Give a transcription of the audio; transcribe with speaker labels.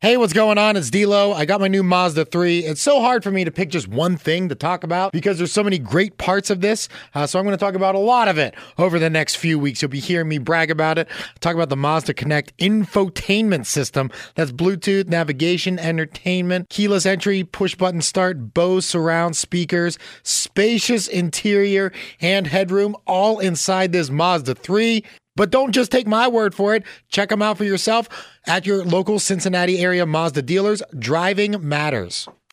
Speaker 1: Hey, what's going on? It's D-Lo. I got my new Mazda 3. It's so hard for me to pick just one thing to talk about because there's so many great parts of this. So I'm going to talk about a lot of it over the next few weeks. You'll be hearing me brag about it. Talk about the Mazda Connect infotainment system. That's Bluetooth, navigation, entertainment, keyless entry, push button start, Bose surround speakers, spacious interior and headroom, all inside this Mazda 3. But don't just take my word for it. Check them out for yourself at your local Cincinnati area Mazda dealers. Driving matters.